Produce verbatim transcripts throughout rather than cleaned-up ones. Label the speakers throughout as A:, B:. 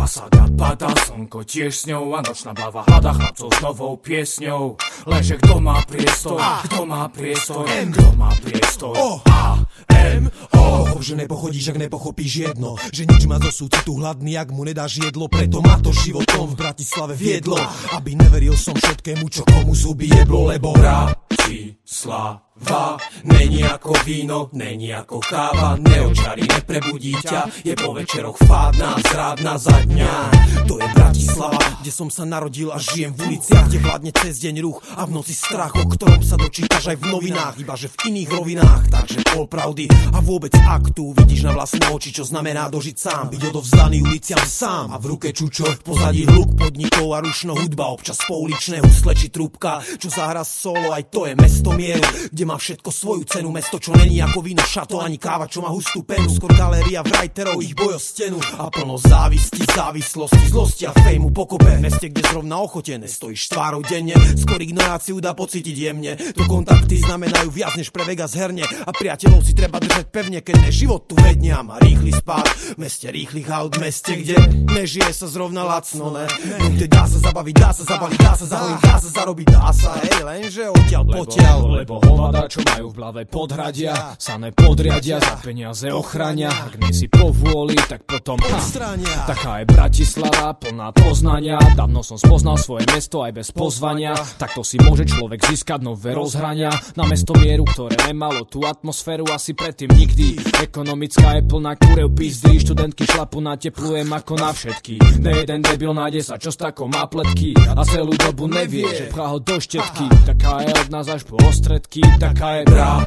A: Fasáda padá, slnko tiež s ňou a nočná bláva hľada chlapcov s novou piesňou. Lenže kto má priestor, kto má priestor, kto má priestor? A, M, O.
B: Pochop, že nepochodíš, ak nepochopíš jedno, že nič má zo súcitu hladný, ak mu nedáš jedlo. Preto ma to životom v Bratislave viedlo, aby neveril som všetkému, čo komu zuby jeblo. Lebo
A: Bratislava není ako víno, není ako káva, neočarí, neprebudí ťa, je po večeroch fádna, zrádna za dňa.
B: To je Bratislava, kde som sa narodil a žijem v uliciach, kde vládne cez deň ruch a v noci strach, o ktorom sa dočítaš aj v novinách, iba že v iných rovinách. Takže pol pravdy a vôbec ak tu vidíš na vlastné oči, čo znamená dožiť sám, byť odovzdaný uliciam sám a v ruke čučo, v pozadí hluk podnikov a rušno hudba, občas pouličné husle či trúbka, čo zahra solo, aj to je mesto mieru, kde má všetko svoju cenu, mesto, čo není ako víno, šato ani káva, čo má hustú penu, skôr galéria writerov, ich boj o stenu a plno závisti, závislosti, zlosti a fejmu pokope, meste, kde zrovna ochotené stojíš tvárou denne, skôr ignoráciu dá pocítiť jemne, tu kontakty znamenajú viac než pre Vegas herne a priateľov si treba držať pevne, keď ne život tu vedne a má rýchly spád, v meste rýchlych aut, v meste, kde nežije sa zrovna lacno, ne, no kde dá sa zabaviť, dá sa zabaliť, dá sa zahojiť, dá sa zarobiť, dá sa, hej, lenže odtiaľ potiaľ,
A: lebo hovada, čo majú v hlave podhradia, sa nepodriadia, za peniaze ochránia, ak nie si povôli, tak potom
B: odstránia.
A: Taká je Bratislava, plná poznania, dávno som spoznal svoje mesto aj bez pozvania, takto si môže človek získať nové rozhrania, na mesto mieru, ktoré nemalo tú atmosféru asi predtým nikdy, ekonomická je plná kurev pizdy, študentky šlapu na teplujem ako na všetky, ne jeden debil nájde sa, čo s takou má pletky a celú dobu nevie, že pchá ho do štetky, taká je od nás až po ostredky, taká je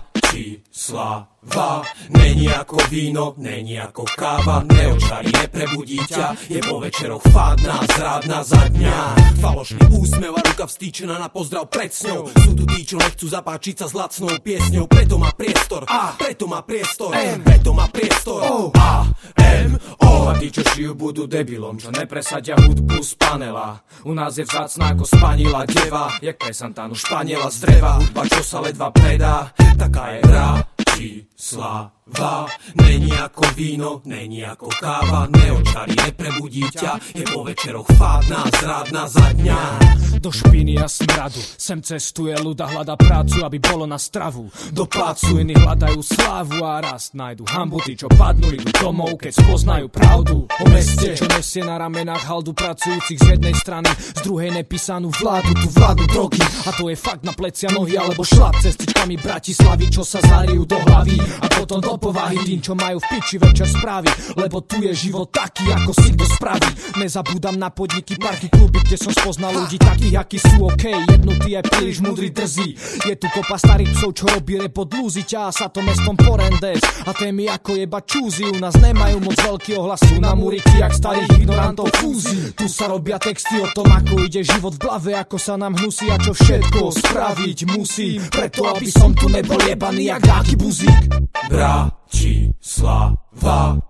A: Bratislava, není ako víno, není ako káva, neočarí, neprebudí ťa, je po večeroch fádna, zrádna za dňa.
B: Falošný úsmev a ruka vstýčená na pozdrav pred sňou, sú tu tí, čo nechcú zapáčiť sa s lacnou piesňou, preto má priestor, a preto má priestor, M, preto má priestor, O,
A: A, M, O. A tí, čo žijú, budú debilom, čo nepresadia hudbu z panela. U nás je vzácna ako spanila deva, jak pre Santanu Španiela z dreva, hudba, čo sa ledva predá, taká je Bratislava, není ako víno, není ako káva, neočarí, neprebudí ťa, je po večeroch fádna, zrádna za dňa. Do špiny a smradu sem cestuje ľuda, hľada prácu, aby bolo na stravu. Do plácu iní hľadajú slávu a rast, nájdu hambu, tí, čo padnú, idú domov, keď spoznajú pravdu o meste, čo nesie na ramenách haldu pracujúcich z jednej strany, z druhej nepísanú vládu, tu vládu drogy, a to je fakt na plecia nohy, alebo šlap cestičkami Bratislavy, čo sa zarijú do hlavy a potom do povahy tým, čo majú v piči večer správy, lebo tu je život taký, ako si kto spraví. Nezabúdam na podniky, parky, kluby, kde som spoznal ľudí takých, akí sú OK, jednutí je príliš múdry, drzí. Je tu kopa starých psov, čo robí repot lúzi, ťa sa to mestom porendes a témy ako jeba čúzi, u nás nemajú moc veľký ohlas, sú na muriky jak starých ignorantov fúzi. Tu sa robia texty o tom, ako ide život v hlave, ako sa nám hnusí a čo všetko spraviť musí, preto aby som tu nebol jebaný jak dáky buzík. Bratislava,